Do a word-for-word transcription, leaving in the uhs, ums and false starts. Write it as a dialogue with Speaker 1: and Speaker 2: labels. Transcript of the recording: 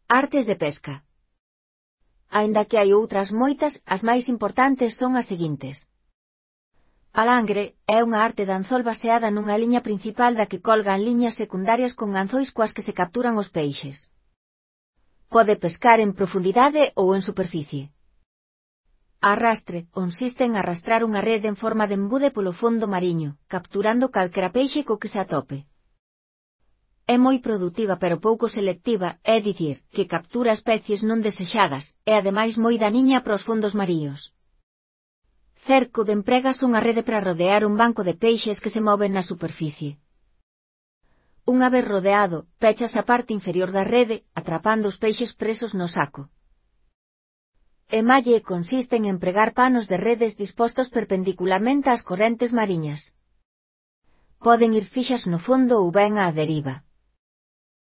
Speaker 1: Artes de pesca. Aínda que hai outras moitas, as máis importantes son as seguintes. Palangre é unha arte de anzol baseada nunha liña principal da que colgan liñas secundarias con anzois coas que se capturan os peixes. Pode pescar en profundidade ou en superficie. Arrastre consiste en arrastrar unha rede en forma de embude polo fondo mariño, capturando calquera peixe co que se atope. É moi produtiva pero pouco selectiva, é dicir, que captura especies non desexadas, e ademais moi daniña para os fondos maríos. Cerco de empregas unha rede para rodear un banco de peixes que se moven na superficie. Unha vez rodeado, pechas a parte inferior da rede, atrapando os peixes presos no saco. Emalle consiste en empregar panos de redes dispostos perpendicularmente ás correntes mariñas. Poden ir fixas no fondo ou ben á deriva.